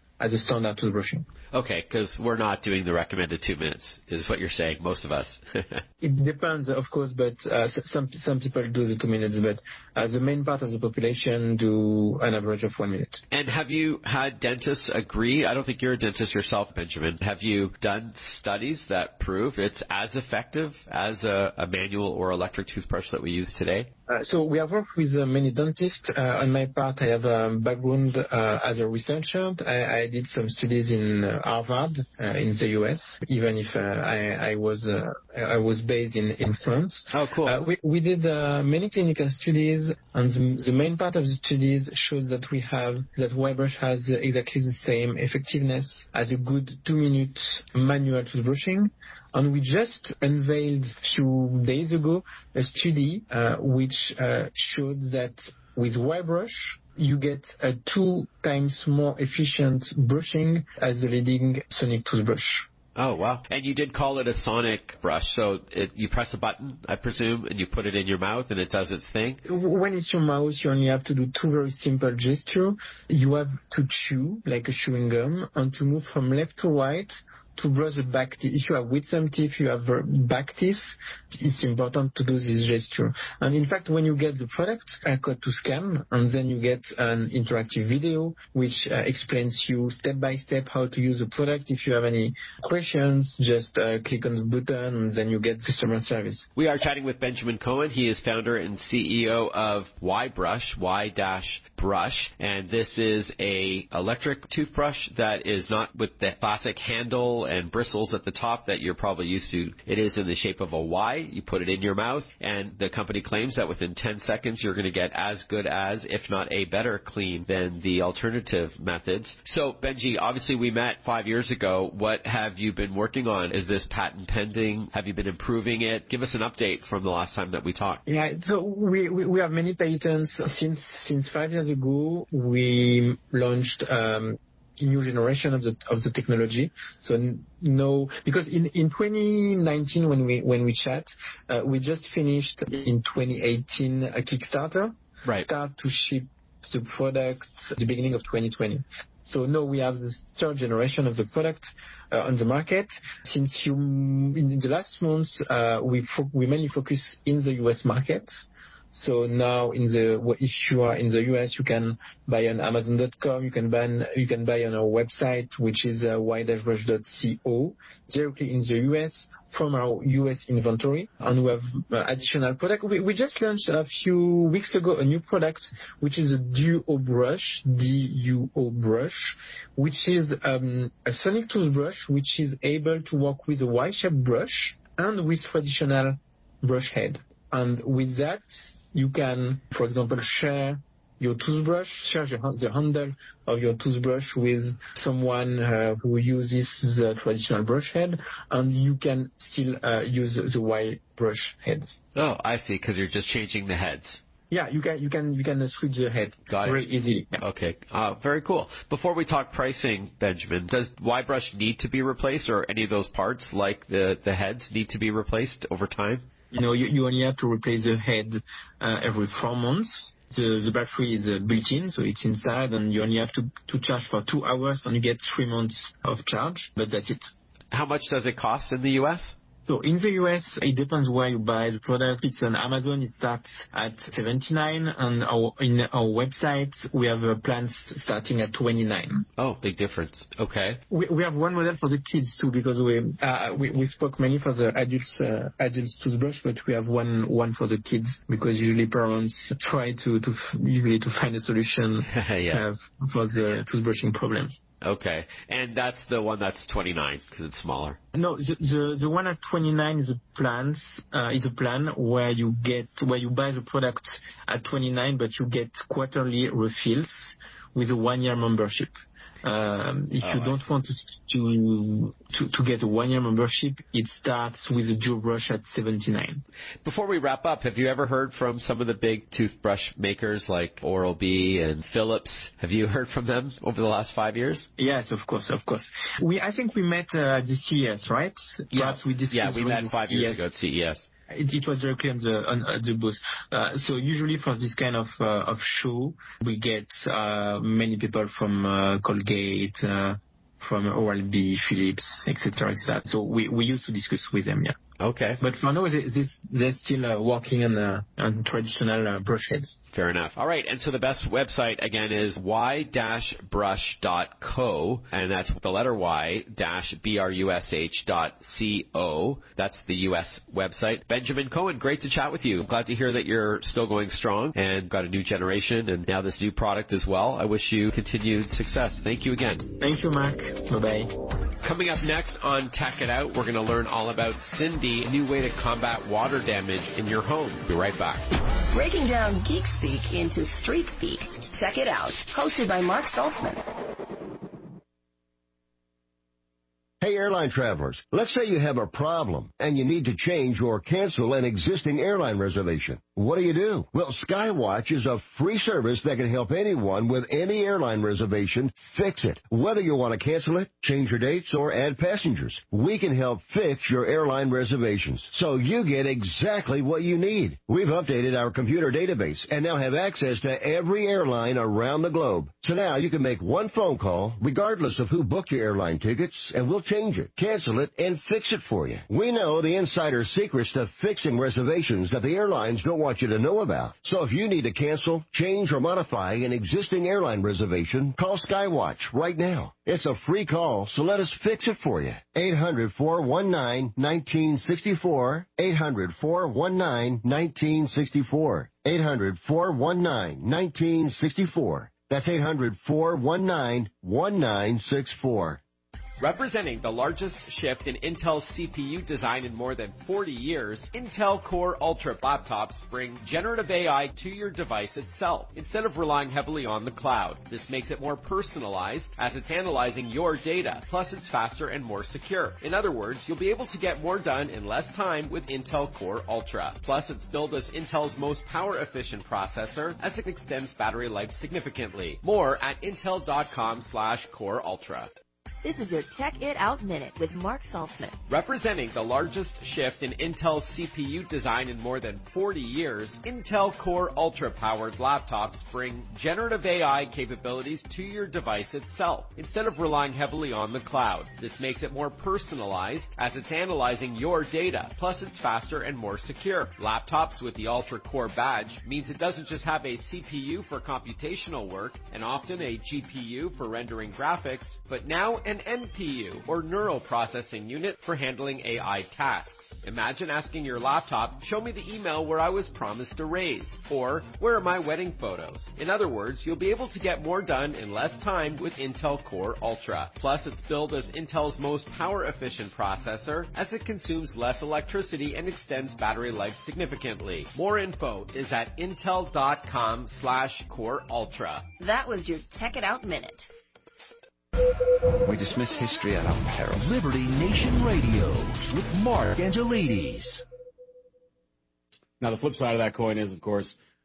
a standard toothbrushing. Okay, because we're not doing the recommended 2 minutes, is what you're saying, most of us. It depends, of course, but some people do the 2 minutes, but the main part of the population do an average of 1 minute. And have you had dentists agree? I don't think you're a dentist yourself, Benjamin. Have you done studies that prove it's as effective as a manual or electric toothbrush that we use today? So we have worked with many dentists. On my part, I have a background as a researcher. I did some studies in Harvard in the US, even if I was based in France. Oh, cool. We did many clinical studies, and the main part of the studies shows that Y-Brush has exactly the same effectiveness as a good 2-minute manual toothbrushing. And we just unveiled a few days ago a study which showed that with Y-Brush, you get a 2 times more efficient brushing as the leading sonic toothbrush. Oh, wow. And you did call it a sonic brush. So you press a button, I presume, and you put it in your mouth and it does its thing? When it's your mouth, you only have to do 2 very simple gestures. You have to chew like a chewing gum and to move from left to right to brush the back teeth. If you have wisdom teeth, you have back teeth, it's important to do this gesture. And in fact, when you get the product, I got to scan, and then you get an interactive video which explains you step by step how to use the product. If you have any questions, just click on the button, and then you get customer service. We are chatting with Benjamin Cohen. He is founder and CEO of Y-Brush, Y-Brush, and this is a electric toothbrush that is not with the classic handle and bristles at the top that you're probably used to. It is in the shape of a Y. You put it in your mouth, and the company claims that within 10 seconds you're going to get as good as, if not a better clean than the alternative methods. So, Benji, obviously we met 5 years ago. What have you been working on? Is this patent pending? Have you been improving it? Give us an update from the last time that we talked. Yeah, so we have many patents. Since 5 years ago, we launched new generation of the technology. So no, because in 2019 when we chat, we just finished in 2018 a Kickstarter. Right. Start to ship the product at the beginning of 2020. So now we have the 3rd generation of the product on the market. Since in the last months, we mainly focus in the US market. So now if you are in the US, you can buy on Amazon.com. You can buy on our website, which is y-brush.co, directly in the US from our US inventory. And we have additional product. We just launched a few weeks ago a new product, which is a Duo Brush, D-U-O Brush, which is a sonic toothbrush, which is able to work with a Y-shaped brush and with traditional brush head. And with that, you can, for example, share your toothbrush, share the handle of your toothbrush with someone who uses the traditional brush head, and you can still use the Y brush head. Oh, I see, because you're just changing the heads. Yeah, you can switch the head very easily. Yeah. Okay, very cool. Before we talk pricing, Benjamin, does Y-Brush need to be replaced, or any of those parts like the heads need to be replaced over time? You only have to replace the head every 4 months. The battery is built in, so it's inside, and you only have to charge for 2 hours, and you get 3 months of charge, but that's it. How much does it cost in the U.S.? So in the US, it depends where you buy the product. It's on Amazon. It starts at $79, and in our website, we have plans starting at $29. Oh, big difference. Okay. We have one model for the kids too, because we spoke mainly for the adults toothbrush, but we have one for the kids, because usually parents try to find a solution for the toothbrushing problems. Okay, and that's the one that's 29 because it's smaller. No, the one at 29 is a plan where you buy the product at 29, but you get quarterly refills with a 1-year membership. If you don't want to get a 1-year membership, it starts with a Joe Brush at $79. Before we wrap up, have you ever heard from some of the big toothbrush makers like Oral-B and Philips? Have you heard from them over the last 5 years? Yes, of course. I think we met at the CES, right? Yeah, we met 5 years ago at CES. It was directly on the booth. So usually for this kind of show, we get many people from Colgate, from Oral-B, Philips, etc. So we used to discuss with them, yeah. Okay. But for now, they're still working on traditional brush heads. Fair enough. All right, and so the best website, again, is y-brush.co, and that's the letter y-brush.co. That's the U.S. website. Benjamin Cohen, great to chat with you. I'm glad to hear that you're still going strong and got a new generation and now this new product as well. I wish you continued success. Thank you again. Thank you, Mark. Bye-bye. Coming up next on Tech It Out, we're going to learn all about Cindy, a new way to combat water damage in your home. Be right back. Breaking down geek speak into street speak. Tech It Out, hosted by Mark Saltzman. Hey, airline travelers, let's say you have a problem and you need to change or cancel an existing airline reservation. What do? Well, Skywatch is a free service that can help anyone with any airline reservation fix it. Whether you want to cancel it, change your dates, or add passengers, we can help fix your airline reservations so you get exactly what you need. We've updated our computer database and now have access to every airline around the globe. So now you can make one phone call regardless of who booked your airline tickets, and we'll change it, cancel it, and fix it for you. We know the insider secrets to fixing reservations that the airlines don't want you to know about. So if you need to cancel, change, or modify an existing airline reservation, call Skywatch right now. It's a free call, so let us fix it for you. 800-419-1964. 800-419-1964. 800-419-1964. That's 800-419-1964. Representing the largest shift in Intel's CPU design in more than 40 years, Intel Core Ultra laptops bring generative AI to your device itself, instead of relying heavily on the cloud. This makes it more personalized, as it's analyzing your data, plus it's faster and more secure. In other words, you'll be able to get more done in less time with Intel Core Ultra. Plus, it's billed as Intel's most power-efficient processor, as it extends battery life significantly. More at intel.com/Core Ultra. This is your Tech It Out Minute with Mark Saltzman. Representing the largest shift in Intel's CPU design in more than 40 years, Intel Core Ultra-powered laptops bring generative AI capabilities to your device itself, instead of relying heavily on the cloud. This makes it more personalized, as it's analyzing your data, plus it's faster and more secure. Laptops with the Ultra Core badge means it doesn't just have a CPU for computational work, and often a GPU for rendering graphics, but now an NPU, or neural processing unit, for handling AI tasks. Imagine asking your laptop, show me the email where I was promised a raise, or where are my wedding photos? In other words, you'll be able to get more done in less time with Intel Core Ultra. Plus, it's billed as Intel's most power-efficient processor, as it consumes less electricity and extends battery life significantly. More info is at intel.com/Core Ultra. That was your Tech It Out Minute. We dismiss history at our peril. Liberty Nation Radio with Mark Angelides. Now, the flip side of that coin is, of course,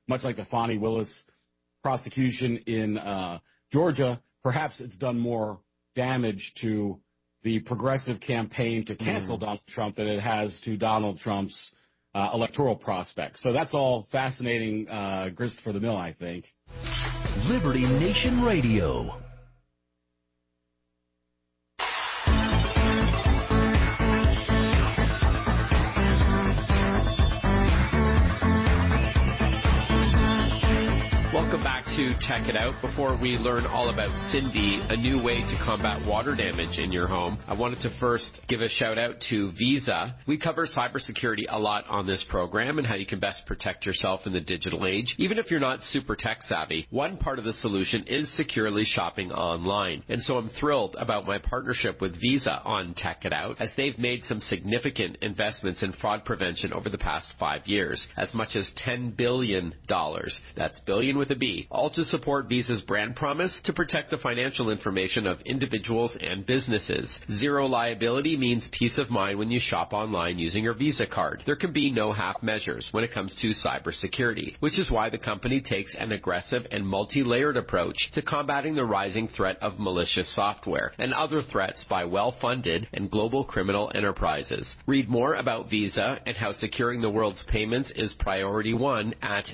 much like the Fani Willis prosecution in Georgia, perhaps it's done more damage to the progressive campaign to cancel Donald Trump than it has to Donald Trump's electoral prospects. So that's all fascinating grist for the mill, I think. Liberty Nation Radio. Welcome back to Tech It Out. Before we learn all about Cindy, a new way to combat water damage in your home, I wanted to first give a shout out to Visa. We cover cybersecurity a lot on this program and how you can best protect yourself in the digital age. Even if you're not super tech savvy, one part of the solution is securely shopping online. And so I'm thrilled about my partnership with Visa on Tech It Out, as they've made some significant investments in fraud prevention over the past 5 years, as much as $10 billion. That's billion with a B, all to support Visa's brand promise to protect the financial information of individuals and businesses. Zero liability means peace of mind when you shop online using your Visa card. There can be no half measures when it comes to cybersecurity, which is why the company takes an aggressive and multi-layered approach to combating the rising threat of malicious software and other threats by well-funded and global criminal enterprises. Read more about Visa and how securing the world's payments is priority one at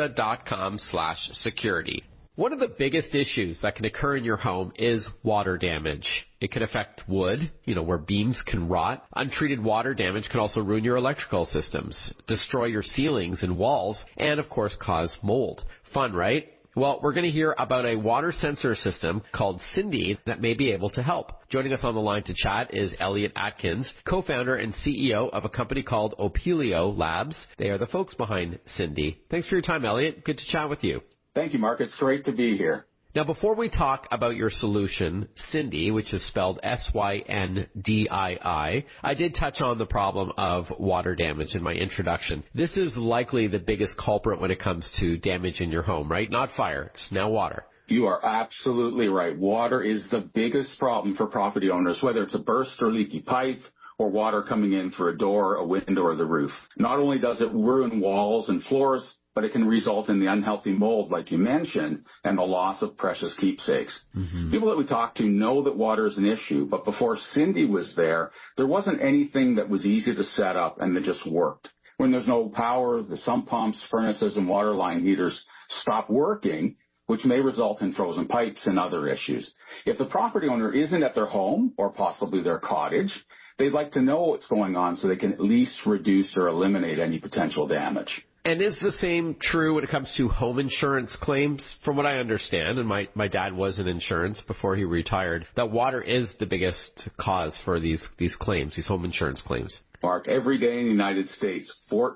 visa.com/security. One of the biggest issues that can occur in your home is water damage. It can affect wood, where beams can rot. Untreated water damage can also ruin your electrical systems, destroy your ceilings and walls, and of course cause mold. Fun, right? Well, we're going to hear about a water sensor system called Cindy that may be able to help. Joining us on the line to chat is Elliot Atkins, co-founder and CEO of a company called Opelio Labs. They are the folks behind Cindy. Thanks for your time, Elliot. Good to chat with you. Thank you, Mark. It's great to be here. Now, before we talk about your solution, Cindy, which is spelled Syndii, I did touch on the problem of water damage in my introduction. This is likely the biggest culprit when it comes to damage in your home, right? Not fire. It's now water. You are absolutely right. Water is the biggest problem for property owners, whether it's a burst or leaky pipe or water coming in through a door, a window, or the roof. Not only does it ruin walls and floors, but it can result in the unhealthy mold, like you mentioned, and the loss of precious keepsakes. People that we talk to know that water is an issue, but before Cindy was there wasn't anything that was easy to set up and that just worked. When there's no power, the sump pumps, furnaces, and water line heaters stop working, which may result in frozen pipes and other issues. If the property owner isn't at their home or possibly their cottage, they'd like to know what's going on so they can at least reduce or eliminate any potential damage. And is the same true when it comes to home insurance claims? From what I understand, and my dad was in insurance before he retired, that water is the biggest cause for these claims, these home insurance claims. Mark, every day in the United States,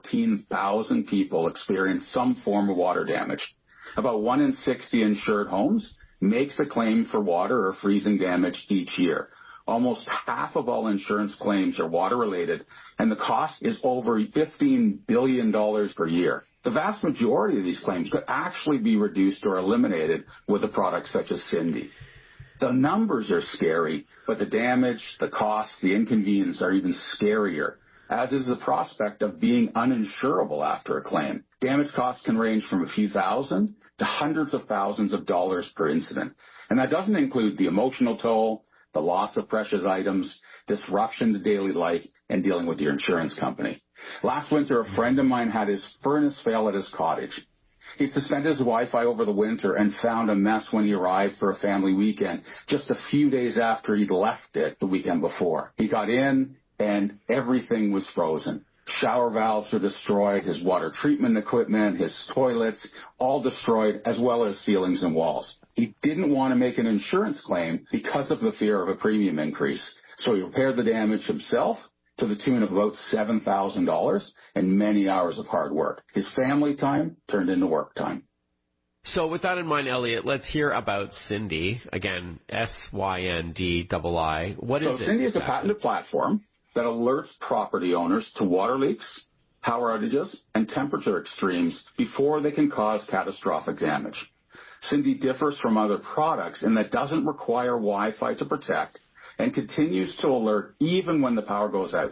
14,000 people experience some form of water damage. About 1 in 60 insured homes makes a claim for water or freezing damage each year. Almost half of all insurance claims are water-related, and the cost is over $15 billion per year. The vast majority of these claims could actually be reduced or eliminated with a product such as Cindy. The numbers are scary, but the damage, the costs, the inconvenience are even scarier, as is the prospect of being uninsurable after a claim. Damage costs can range from a few thousand to hundreds of thousands of dollars per incident, and that doesn't include the emotional toll, the loss of precious items, disruption to daily life, and dealing with your insurance company. Last winter, a friend of mine had his furnace fail at his cottage. He'd suspended his Wi-Fi over the winter and found a mess when he arrived for a family weekend, just a few days after he'd left it the weekend before. He got in, and everything was frozen. Shower valves were destroyed, his water treatment equipment, his toilets, all destroyed, as well as ceilings and walls. He didn't want to make an insurance claim because of the fear of a premium increase, so he repaired the damage himself to the tune of about $7,000 and many hours of hard work. His family time turned into work time. So with that in mind, Elliot, let's hear about Cindy. Again, Syndii. What is it? So Cindy is a patented platform that alerts property owners to water leaks, power outages, and temperature extremes before they can cause catastrophic damage. Cindy differs from other products in that it doesn't require Wi-Fi to protect and continues to alert even when the power goes out.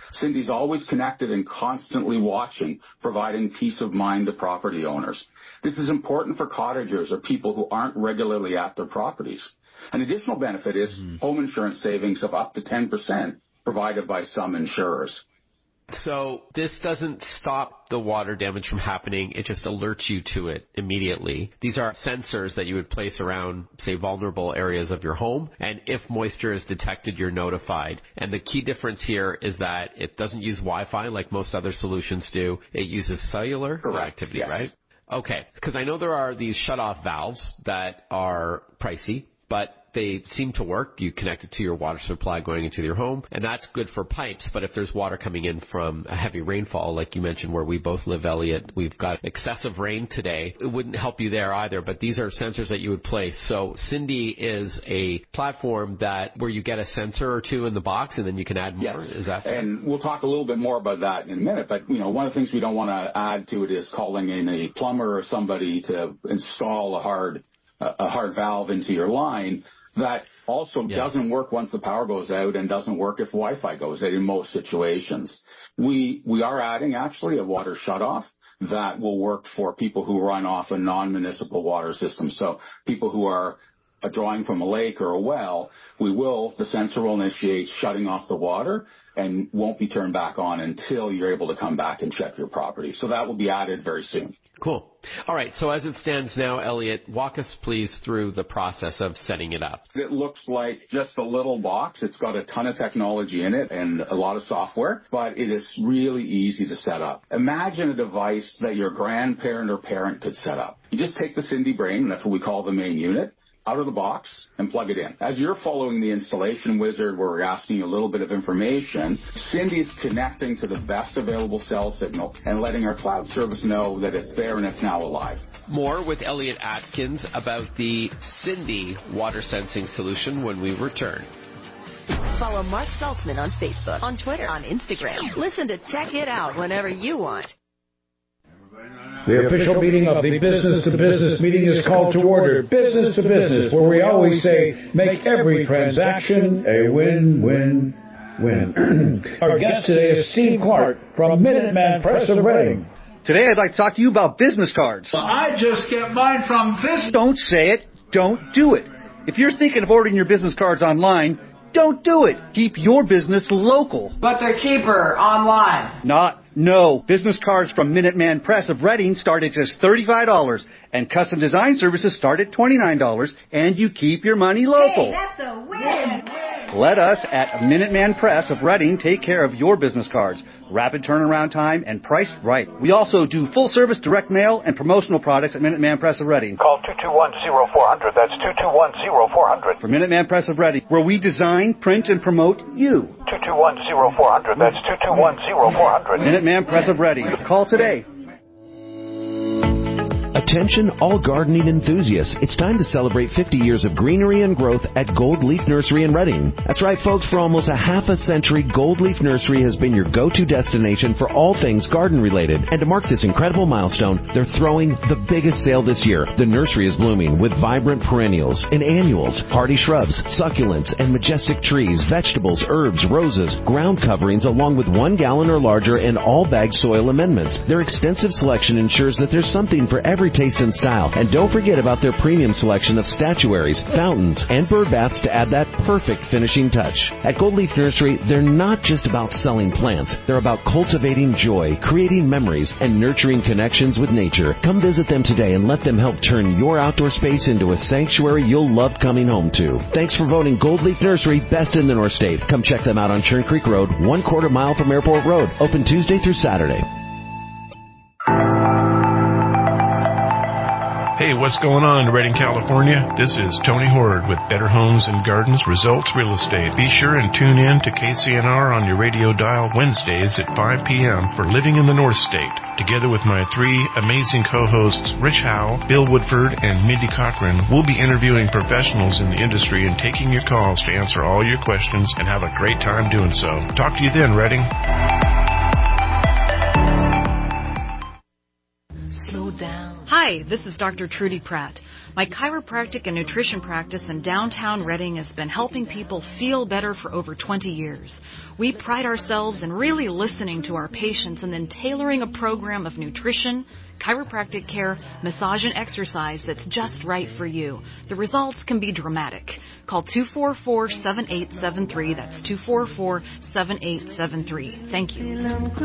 Cindy's always connected and constantly watching, providing peace of mind to property owners. This is important for cottagers or people who aren't regularly at their properties. An additional benefit is home insurance savings of up to 10% provided by some insurers. So this doesn't stop the water damage from happening. It just alerts you to it immediately. These are sensors that you would place around, say, vulnerable areas of your home. And if moisture is detected, you're notified. And the key difference here is that it doesn't use Wi-Fi like most other solutions do. It uses cellular connectivity, yes. right? Okay, because I know there are these shut-off valves that are pricey, but they seem to work. You connect it to your water supply going into your home, and that's good for pipes. But if there's water coming in from a heavy rainfall, like you mentioned where we both live, Elliot, we've got excessive rain today, it wouldn't help you there either. But these are sensors that you would place. So Cindy is a platform where you get a sensor or two in the box, and then you can add more. Yes. Is that fair? And we'll talk a little bit more about that in a minute. But, one of the things we don't want to add to it is calling in a plumber or somebody to install a hard valve into your line. That also doesn't work once the power goes out and doesn't work if Wi-Fi goes out in most situations. We are adding actually a water shutoff that will work for people who run off a non-municipal water system. So people who are drawing from a lake or a well, the sensor will initiate shutting off the water and won't be turned back on until you're able to come back and check your property. So that will be added very soon. Cool. All right. So as it stands now, Elliot, walk us please through the process of setting it up. It looks like just a little box. It's got a ton of technology in it and a lot of software, but it is really easy to set up. Imagine a device that your grandparent or parent could set up. You just take the Cindy Brain, that's what we call the main unit, out of the box and plug it in. As you're following the installation wizard where we're asking you a little bit of information, Cindy's connecting to the best available cell signal and letting our cloud service know that it's there and it's now alive. More with Elliot Atkins about the Cindy water sensing solution when we return. Follow Mark Saltzman on Facebook, on Twitter, on Instagram. Listen to Check It Out whenever you want. The official meeting of the business-to-business meeting is called to order. Business to business, where we always say, make every transaction a win-win-win. Our guest today is Steve Clark from Minuteman Press of Reading. Today I'd like to talk to you about business cards. Well, I just get mine from this. Don't say it. Don't do it. If you're thinking of ordering your business cards online, don't do it. Keep your business local. But they're cheaper online. No. Business cards from Minuteman Press of Reading start at just $35, and custom design services start at $29, and you keep your money local. Hey, that's a win! Let us at Minuteman Press of Reading take care of your business cards. Rapid turnaround time and priced right. We also do full-service direct mail and promotional products at Minuteman Press of Reading. Call 221-0400. That's 221-0400. For Minuteman Press of Reading, where we design, print, and promote you. 221-0400. That's 221-0400. Minuteman Press of Reading. Call today. Attention all gardening enthusiasts. It's time to celebrate 50 years of greenery and growth at Gold Leaf Nursery in Reading. That's right, folks. For almost a half a century, Gold Leaf Nursery has been your go-to destination for all things garden-related. And to mark this incredible milestone, they're throwing the biggest sale this year. The nursery is blooming with vibrant perennials and annuals, hardy shrubs, succulents, and majestic trees, vegetables, herbs, roses, ground coverings, along with 1 gallon or larger and all-bag soil amendments. Their extensive selection ensures that there's something for every taste and style. And don't forget about their premium selection of statuaries, fountains, and bird baths to add that perfect finishing touch. At Gold Leaf Nursery, they're not just about selling plants. They're about cultivating joy, creating memories, and nurturing connections with nature. Come visit them today and let them help turn your outdoor space into a sanctuary you'll love coming home to. Thanks for voting Gold Leaf Nursery best in the North State. Come check them out on Churn Creek Road, 1/4 mile from Airport Road. Open Tuesday through Saturday. Hey, what's going on in Redding, California? This is Tony Horde with Better Homes and Gardens Results Real Estate. Be sure and tune in to KCNR on your radio dial Wednesdays at 5 p.m. for Living in the North State. Together with my 3 amazing co-hosts, Rich Howe, Bill Woodford, and Mindy Cochran, we'll be interviewing professionals in the industry and taking your calls to answer all your questions and have a great time doing so. Talk to you then, Redding. slow down. Hi, this is Dr. Trudy Pratt. My chiropractic and nutrition practice in downtown Reading has been helping people feel better for over 20 years. We pride ourselves in really listening to our patients and then tailoring a program of nutrition, chiropractic care, massage, and exercise that's just right for you. The results can be dramatic. Call 244-7873. That's 244-7873. Thank you.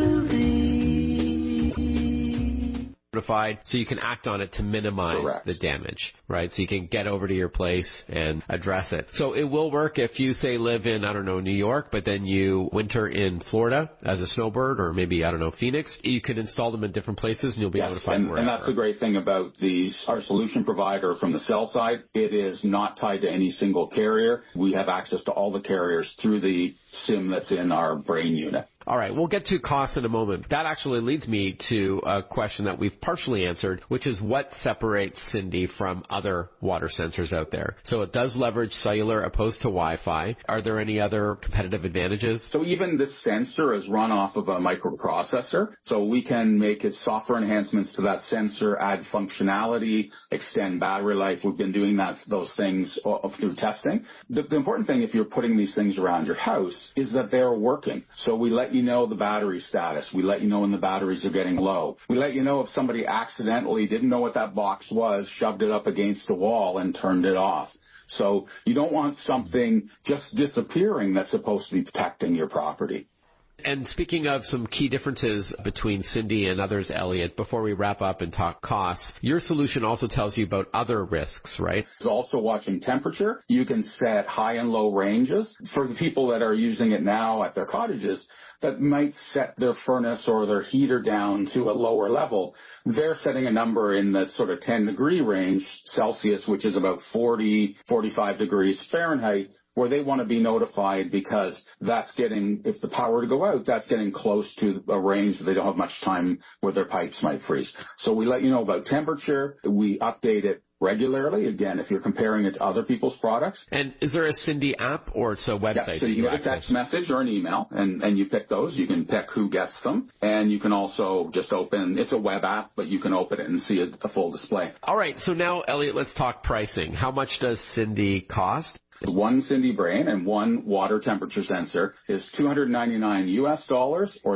Notified, so you can act on it to minimize the damage, right? So you can get over to your place and address it. So it will work if you, say, live in, I don't know, New York, but then you winter in Florida as a snowbird, or maybe, I don't know, Phoenix. You can install them in different places and you'll be able to find wherever. And that's the great thing about these. Our solution provider from the cell side, it is not tied to any single carrier. We have access to all the carriers through the SIM that's in our brain unit. All right, we'll get to cost in a moment. That actually leads me to a question that we've partially answered, which is what separates Cindy from other water sensors out there? So it does leverage cellular opposed to Wi-Fi. Are there any other competitive advantages? So even this sensor is run off of a microprocessor, so we can make it software enhancements to that sensor, add functionality, extend battery life. We've been doing those things through testing. The important thing if you're putting these things around your house is that they're working. So we let you know the battery status. We let you know when the batteries are getting low. We let you know if somebody accidentally didn't know what that box was, shoved it up against the wall and turned it off. So you don't want something just disappearing that's supposed to be protecting your property. And speaking of some key differences between Cindy and others, Elliot, before we wrap up and talk costs, your solution also tells you about other risks, right? It's also watching temperature. You can set high and low ranges. For the people that are using it now at their cottages, that might set their furnace or their heater down to a lower level. They're setting a number in that sort of 10-degree range Celsius, which is about 40, 45 degrees Fahrenheit, where they want to be notified because that's getting, if the power to go out, that's getting close to a range that they don't have much time where their pipes might freeze. So we let you know about temperature. We update it regularly, again, if you're comparing it to other people's products. And is there a Cindy app or it's a website? Yeah, so you get a text message or an email, and you pick those. You can pick who gets them, and you can also just open, it's a web app, but you can open it and see a full display. All right, so now, Elliot, let's talk pricing. How much does Cindy cost? One Cindy Brain and one water temperature sensor is $299 US or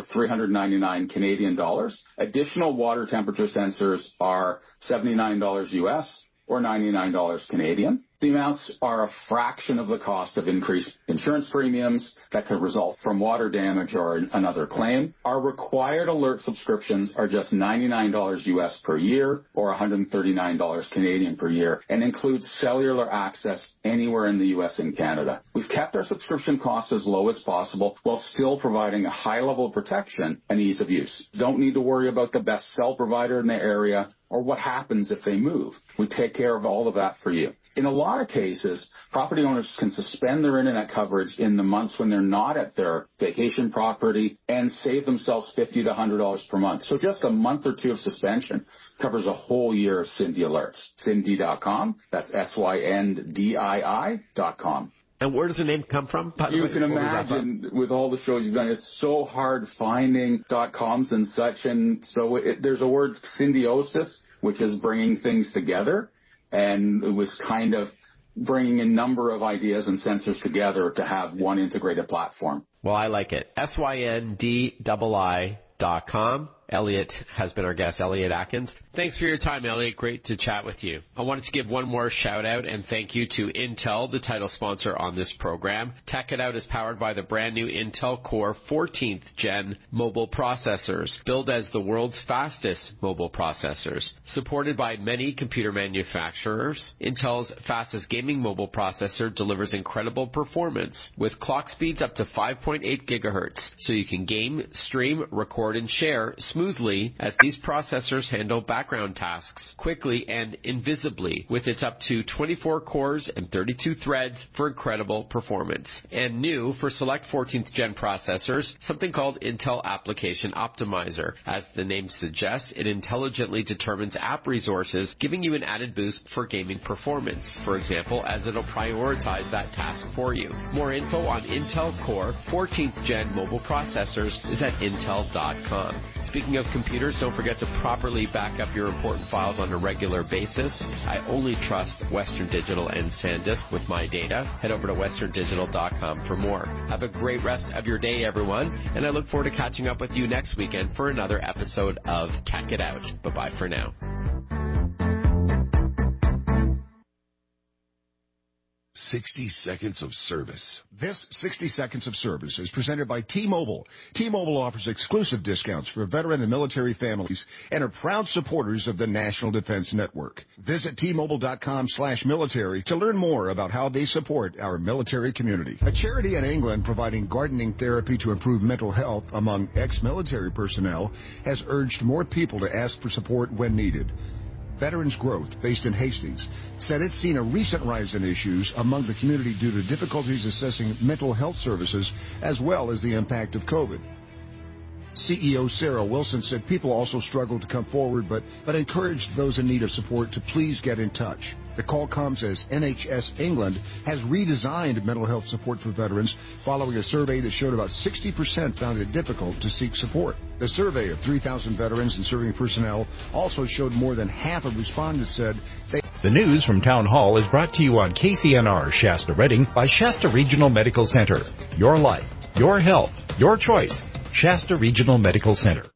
399 Canadian dollars. Additional water temperature sensors are $79 US or 99 Canadian. The amounts are a fraction of the cost of increased insurance premiums that could result from water damage or another claim. Our required alert subscriptions are just $99 US per year or 139 Canadian per year and includes cellular access anywhere in the US and Canada. We've kept our subscription costs as low as possible while still providing a high level of protection and ease of use. Don't need to worry about the best cell provider in the area or what happens if they move. We take care of all of that for you. In a lot of cases, property owners can suspend their internet coverage in the months when they're not at their vacation property and save themselves $50 to $100 per month. So just a month or two of suspension covers a whole year of Cindy alerts. Cindy.com. That's SYNDII.com. And where does the name come from? You can imagine with all the shows you've done, it's so hard finding .coms and such. And so there's a word, symbiosis, which is bringing things together. And it was kind of bringing a number of ideas and sensors together to have one integrated platform. Well, I like it. SYNDII.com. Elliot has been our guest, Elliot Atkins. Thanks for your time, Elliot. Great to chat with you. I wanted to give one more shout out and thank you to Intel, the title sponsor on this program. Tech It Out is powered by the brand new Intel Core 14th Gen mobile processors, billed as the world's fastest mobile processors. Supported by many computer manufacturers, Intel's fastest gaming mobile processor delivers incredible performance with clock speeds up to 5.8 gigahertz, so you can game, stream, record, and share smoothly as these processors handle background tasks quickly and invisibly with its up to 24 cores and 32 threads for incredible performance. And new for select 14th gen processors, something called Intel Application Optimizer. As the name suggests, it intelligently determines app resources, giving you an added boost for gaming performance, for example, as it'll prioritize that task for you. More info on Intel Core 14th gen mobile processors is at intel.com. Speaking Speaking of computers, don't forget to properly back up your important files on a regular basis. I only trust Western Digital and SanDisk with my data. Head over to westerndigital.com for more. Have a great rest of your day, everyone, and I look forward to catching up with you next weekend for another episode of Tech It Out. Bye-bye for now. "60 Seconds of Service." This 60 Seconds of Service is presented by T-Mobile. T-Mobile offers exclusive discounts for veteran and military families and are proud supporters of the National Defense Network. Visit T-Mobile.com/military to learn more about how they support our military community. A charity in England providing gardening therapy to improve mental health among ex-military personnel has urged more people to ask for support when needed. Veterans Growth, based in Hastings, said it's seen a recent rise in issues among the community due to difficulties assessing mental health services as well as the impact of COVID. CEO Sarah Wilson said people also struggle to come forward, but encouraged those in need of support to please get in touch. The call comes as NHS England has redesigned mental health support for veterans following a survey that showed about 60% found it difficult to seek support. The survey of 3,000 veterans and serving personnel also showed more than half of respondents said they... The news from Town Hall is brought to you on KCNR Shasta Redding by Shasta Regional Medical Center. Your life, your health, your choice. Shasta Regional Medical Center.